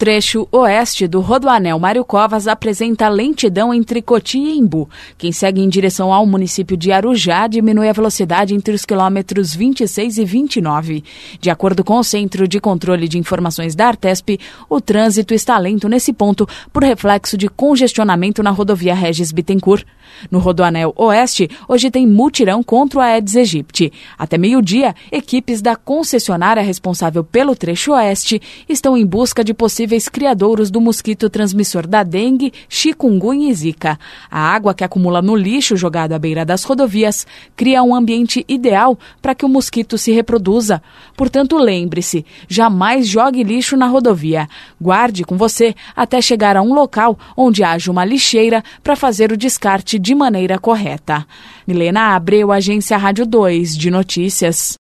trecho oeste do Rodoanel Mário Covas apresenta lentidão entre Cotia e Embu. Quem segue em direção ao município de Arujá diminui a velocidade entre os quilômetros 26 e 29. De acordo com o Centro de Controle de Informações da Artesp, o trânsito está lento nesse ponto por reflexo de congestionamento na rodovia Regis Bittencourt. No Rodoanel Oeste, hoje tem mutirão contra o Aedes aegypti. Até meio-dia, equipes da concessionária responsável pelo trecho oeste estão em busca de possíveis criadouros do mosquito transmissor da dengue, chikungunya e zika. A água que acumula no lixo jogado à beira das rodovias cria um ambiente ideal para que o mosquito se reproduza. Portanto, lembre-se, jamais jogue lixo na rodovia. Guarde com você até chegar a um local onde haja uma lixeira para fazer o descarte de maneira correta. Milena Abreu, Agência Rádio 2 de Notícias.